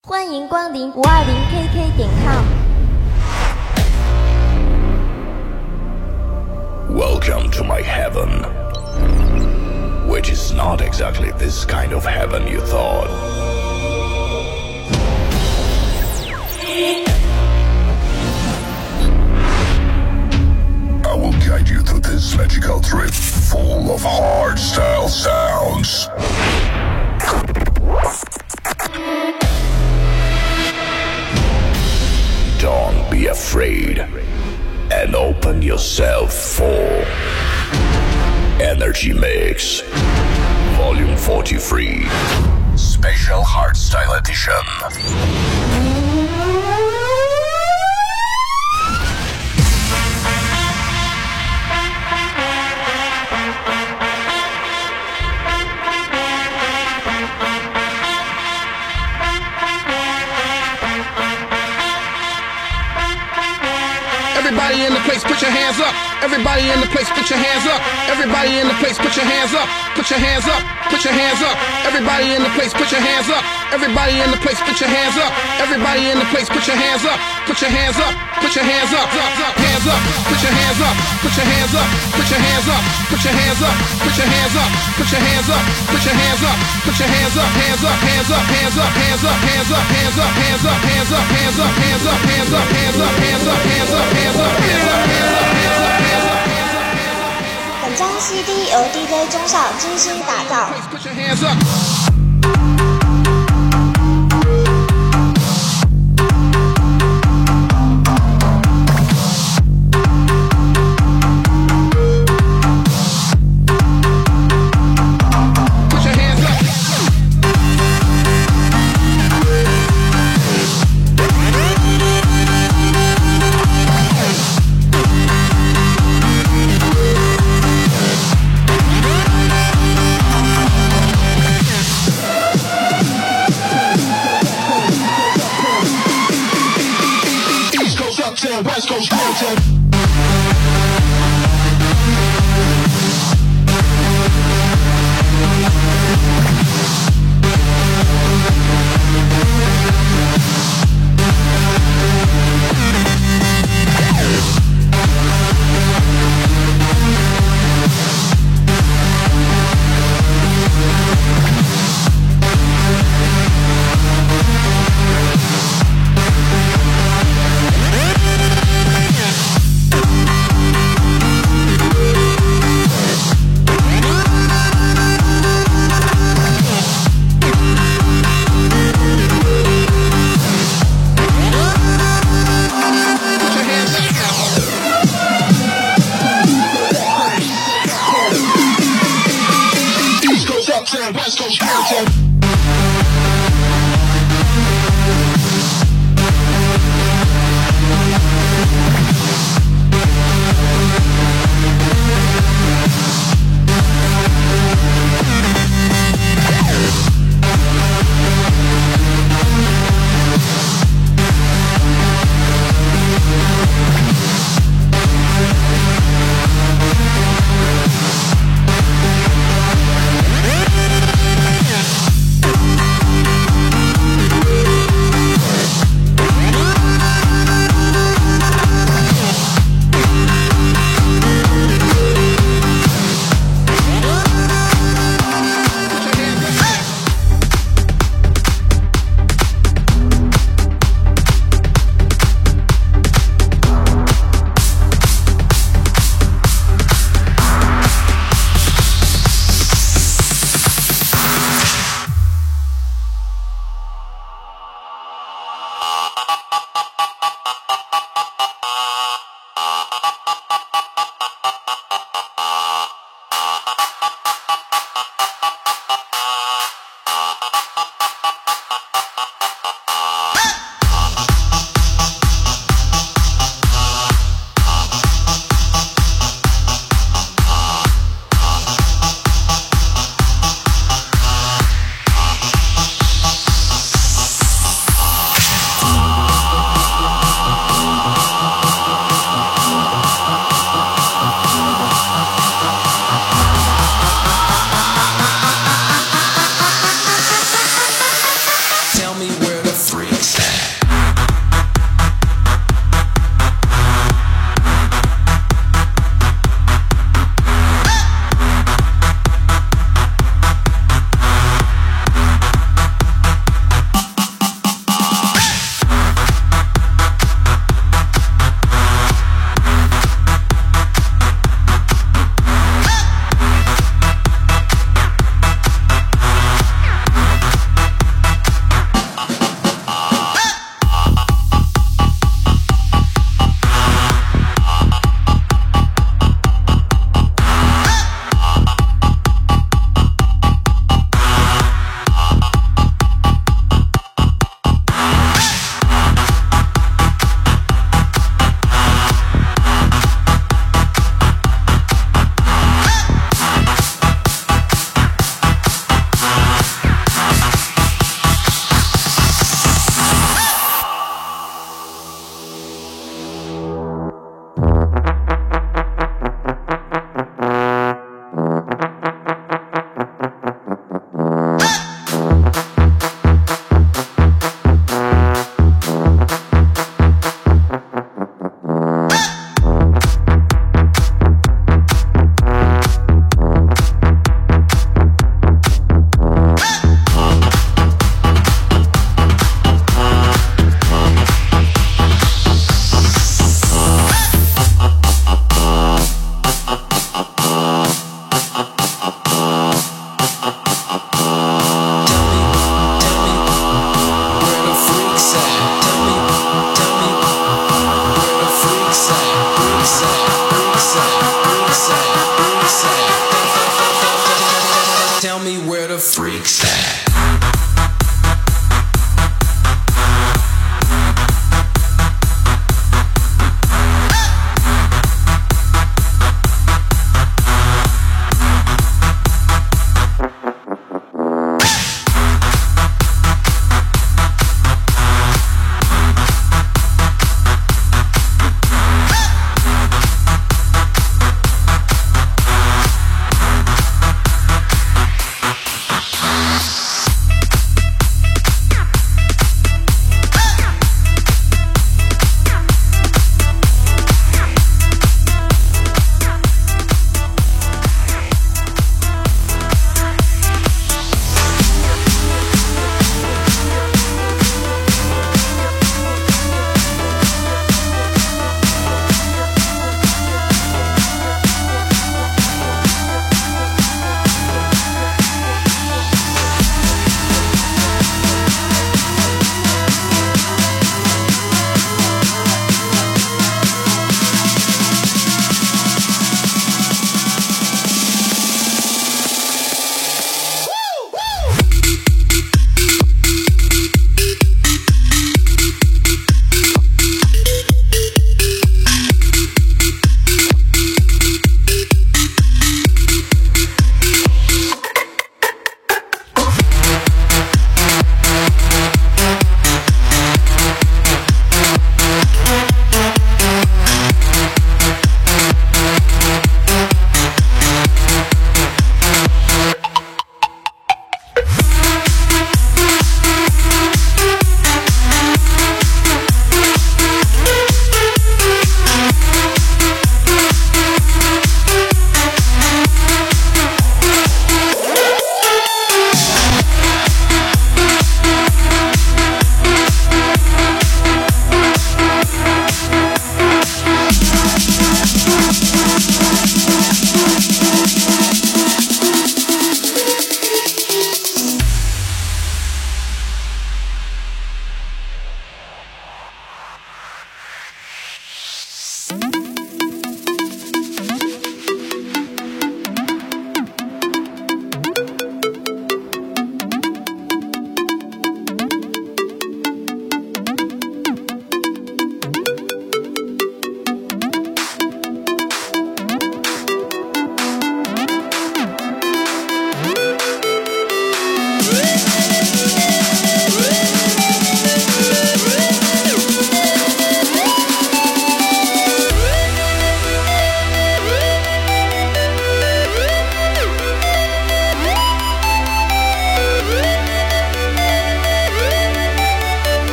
欢迎光临520KK.com。 Welcome to my heaven, which is not exactly this kind of heaven you thought. I will guide you through this magical trip full of hardstyle sounds. Don't be afraid and open yourself for Energy Mix Volume 43 Special Hardstyle Edition. Everybody in the place, put your hands up. Everybody in the place, put your hands up. Everybody in the place, put your hands up. Put your hands up. Put your hands up. Everybody in the place, put your hands up. Everybody in the place, put your hands up. Everybody in the place, put your hands up. Put your hands up. Put your hands up. Hands up. Put your hands up. Put your hands up. Put your hands up. Put your hands up. Put your hands up. Put your hands up. Put your hands up. Put your hands up. Hands up. Hands up. Hands up. Hands up. Hands up. Hands up. Hands up. Hands up. Hands up. Hands up. Hands up. Hands up. Hands up. Hands up. Hands up. 本张 CD 由 DJ 钟少精心打造。 West Coast content.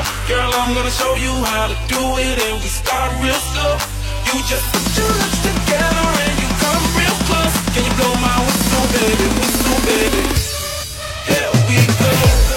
Girl, I'm gonna show you how to do it, and we start real slow. You just put your lips together and you come real close. Can you blow my whistle, baby, whistle, baby? Here we go.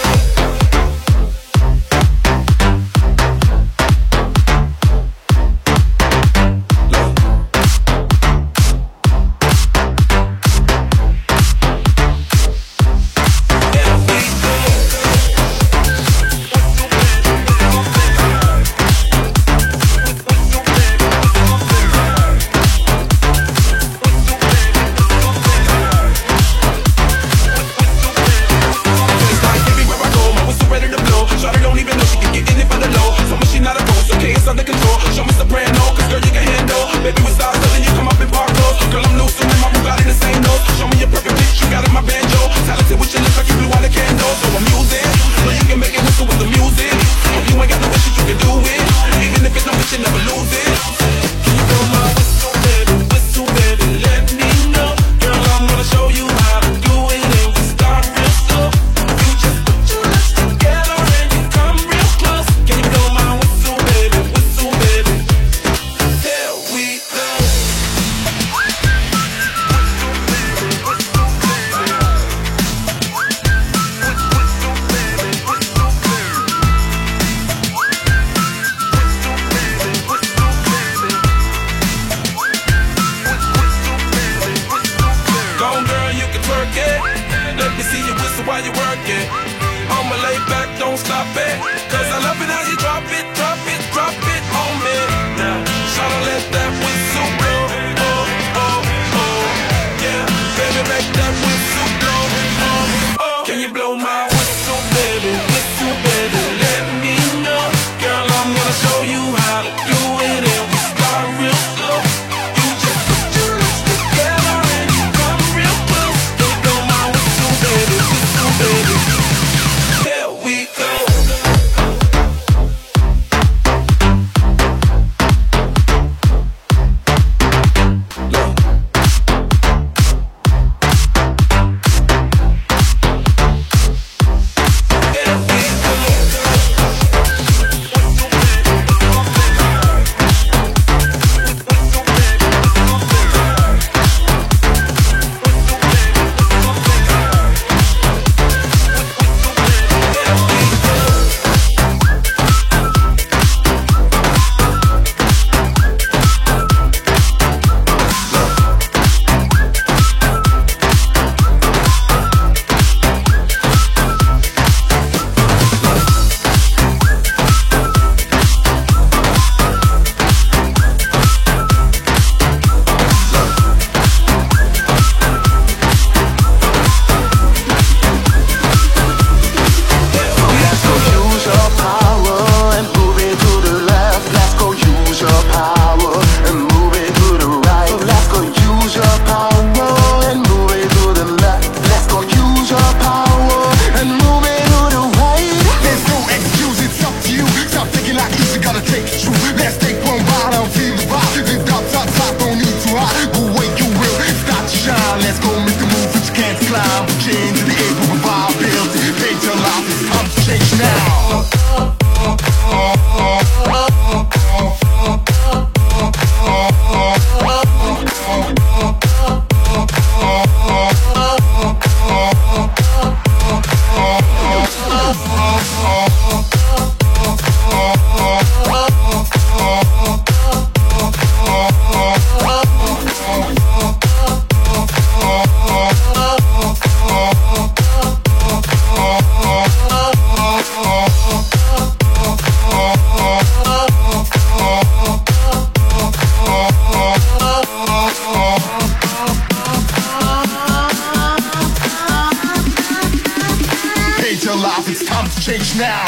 change now.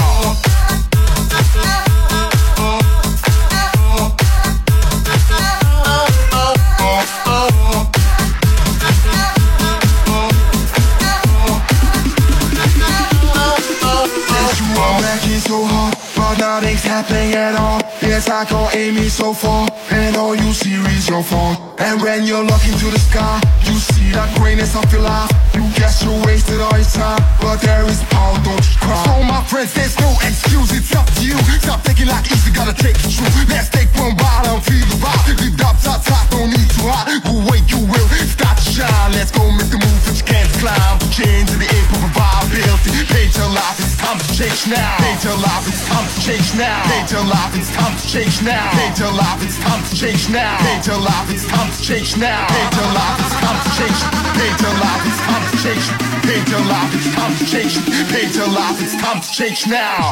So hard, but nothing's happening at all. Yes, I can't aim me so far, and all you see is your phone. And when you look into the sky, you see that greatness of your life. You guess you wasted all your time, but there is power, don't you cry. So my friends, there's no excuse, it's up to you. change now. Hate your life, it's time to change now. Hate your life, it's time to change now. Hate your life, it's time to change now. Hate your life, it's time to change. Hate your life, it's time to change. Hate your life, it's time to change. Hate your life, it's time to change now.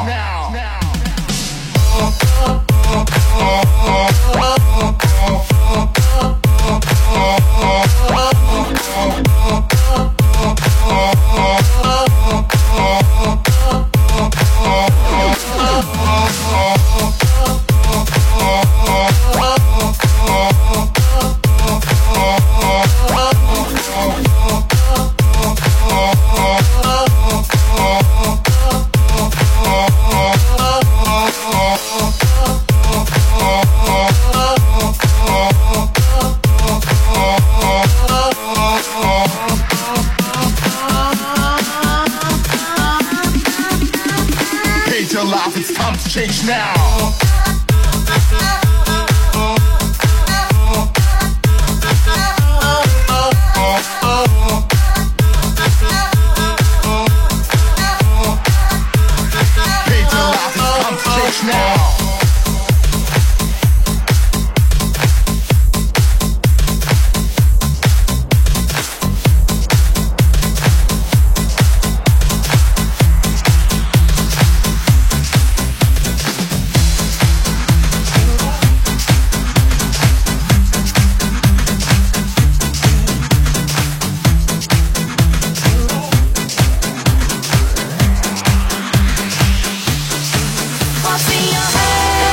Hate your life, it's time to change now. What's in your head?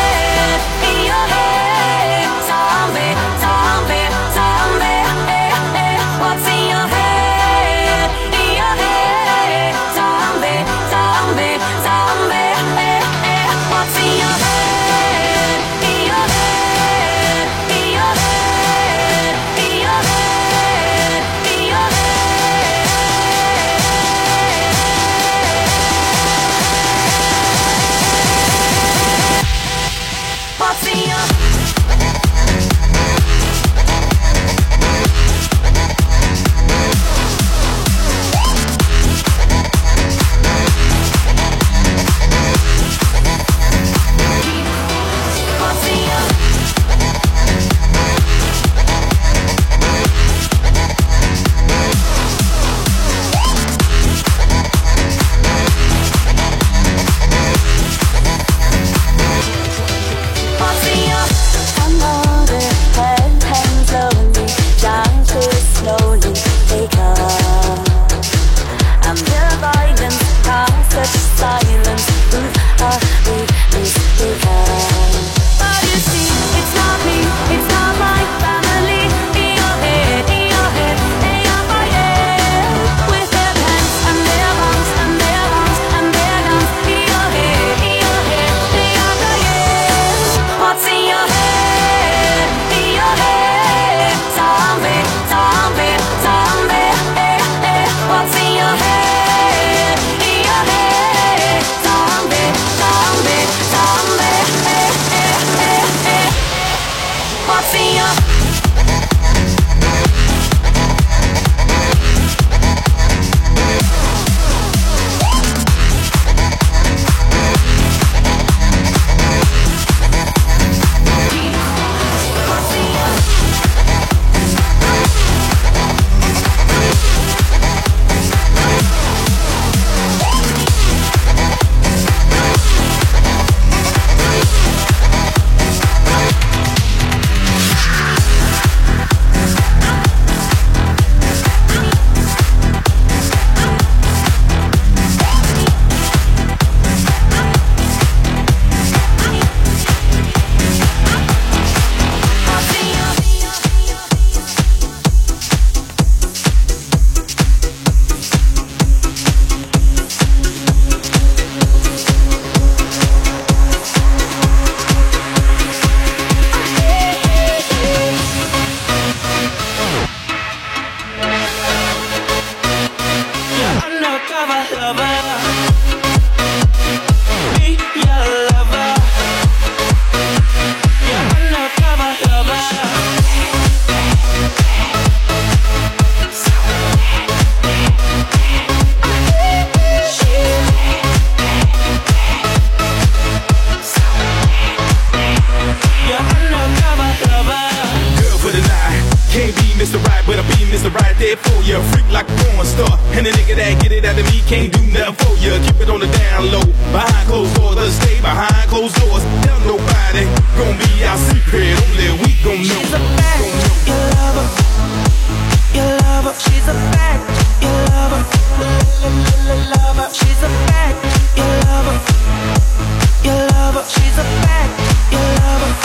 nigga that get it out of me can't do nothing for you. Keep it on the down low. Behind closed doors, let's stay behind closed doors. Tell nobody gon' be our secret. Only we gon' know. She's a bad, you love her. You love her. She's a bad, you love her. Love her. She's a bad, you love her. You love her. She's a bad, you love her.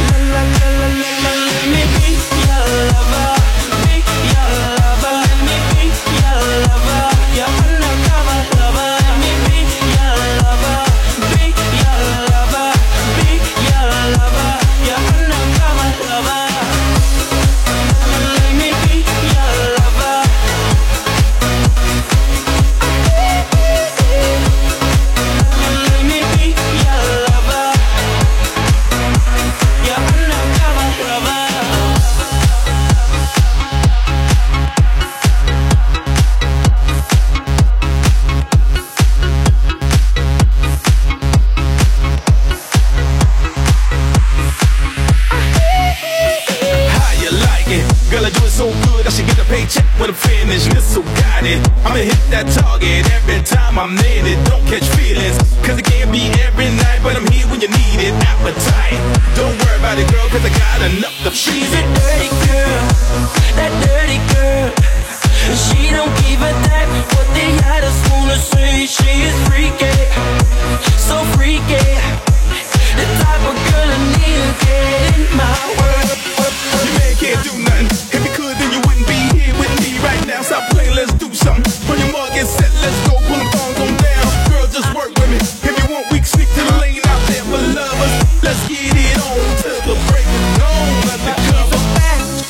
Let me be your lover. Be your lover. Let me be your lover. Your undercover lover. Let me be your lover. Be your lover. Be your lover. Your undercover lover. Let me be your lover. Let me be your lover. Your undercover lover. How you like it? Girl, I do it so good I should get a paycheck when I'm finished. This so got it. I'ma hit that target every time I'm in it. Don't catch feelings, cause it can't be every night, but I'm here when you need it. Appetite. Don't worry about it, girl, cause I got enough to feed She's a it. dirty girl, that dirty girl. She don't give a damn what the others wanna say. She is freaky, so freaky. The type of girl I need to get in my world. Your man can't do nothing. If he could, then you wouldn't be here with me right now. Stop playing, let's do something. When your mug is set, let's go. Pull them thongs on down. Girl, just work with me. If you want, we can sneak to the lane out there for lovers. Let's get it on till the break of dawn. Undercover. She's a bad,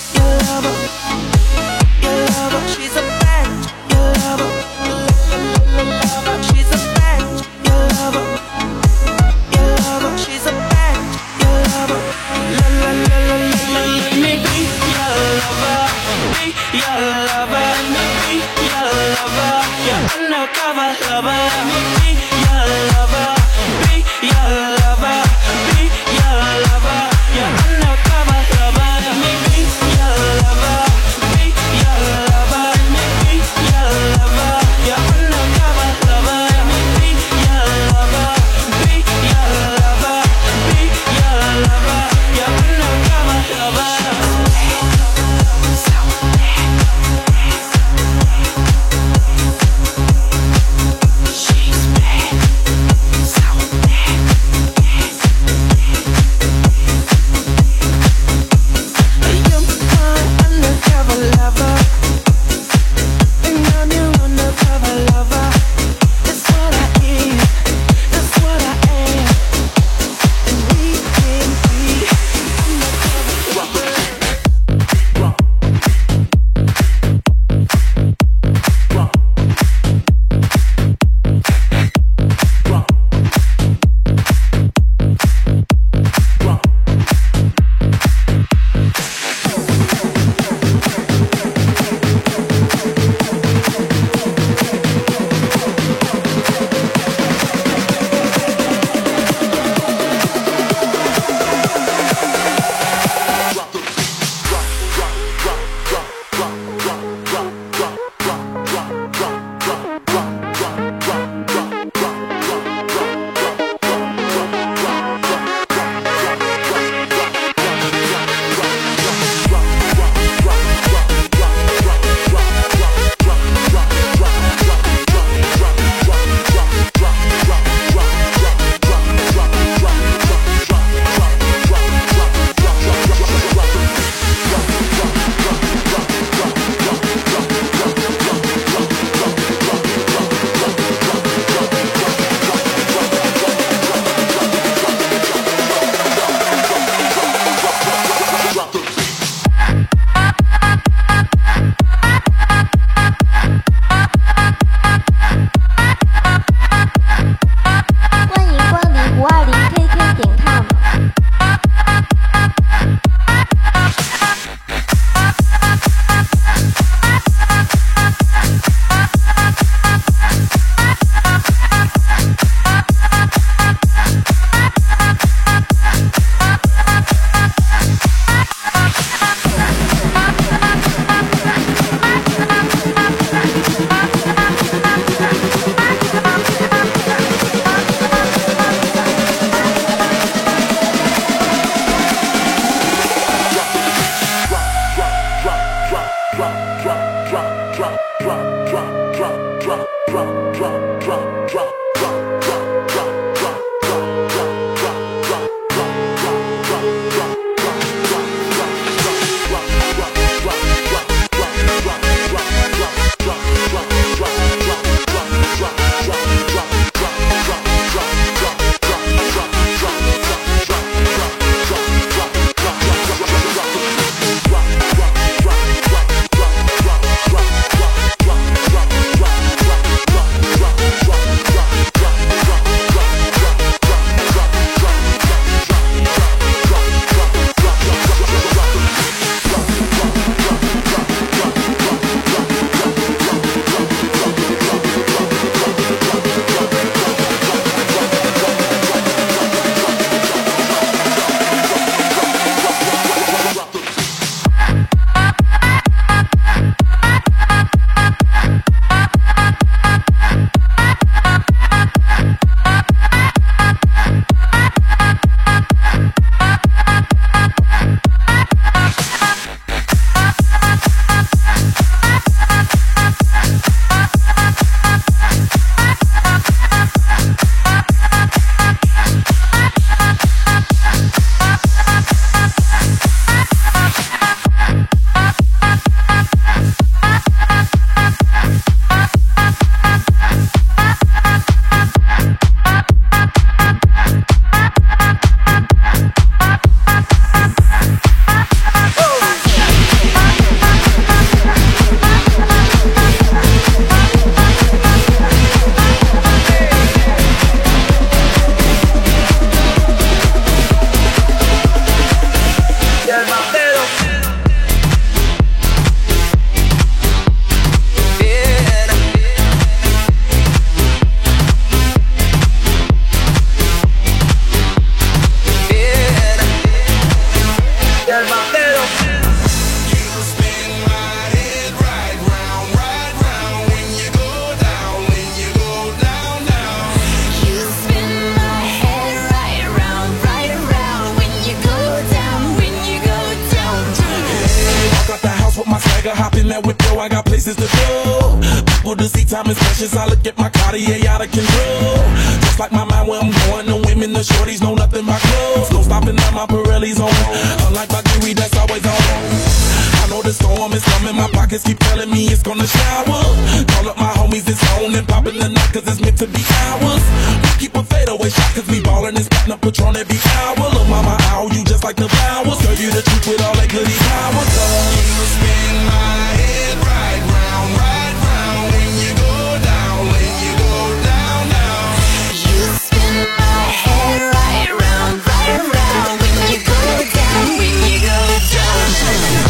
nigga, hop in that whip, yo, I got places to go. People to see, time is precious. I look at my Cartier out of control. Just like my mind where I'm going, the women, the shorties know nothing but clothes. No stopping at my Pirelli's on. Unlike my jewelry, that's always on. I know the storm is coming, my pockets keep telling me it's gonna shower. Call up my homies, it's on and popping the night, cause it's meant to be ours. We keep a fadeaway shot, cause we ballin' and spittin' up Patron every hour. Look, mama, ow, you just like the flowers. Girl, you the truth with all that goody powers. You spin my head right round when you go down, when you go down, down. You spin my head right round when you go down, when you go down.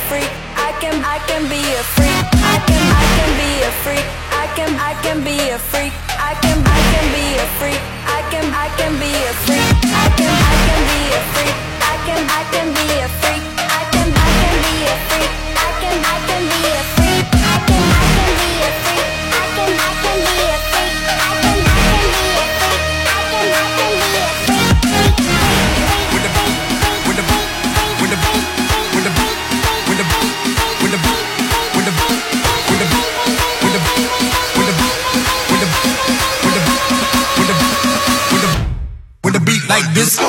freak. I can be a freak. I can be a freak. I can be a freak. I can be a freak. I can be a freak. I can be a freak. I can be a freak. I can be a freak. I can be a freak. I can be a freak. I can be a freak. I can be a freak. I can be a freak. With the boom, with the boom, with the boom, with the boom, with the boom, with the boom, with the boom, with the boom, with the boom, with the boom, with the boom, with the boom, with the boom, with the with the beat like this.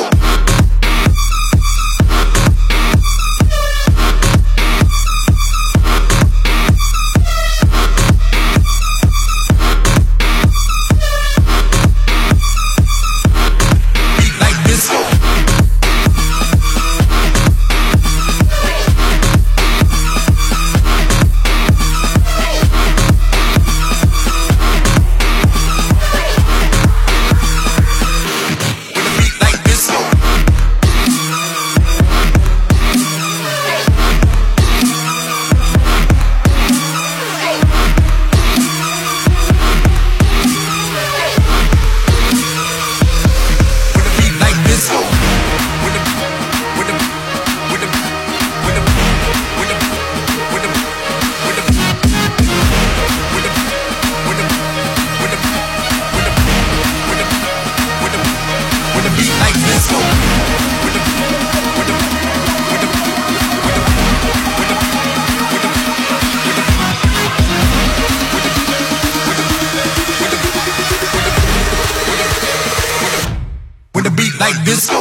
With a beat like this.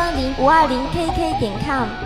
520-520KK.com。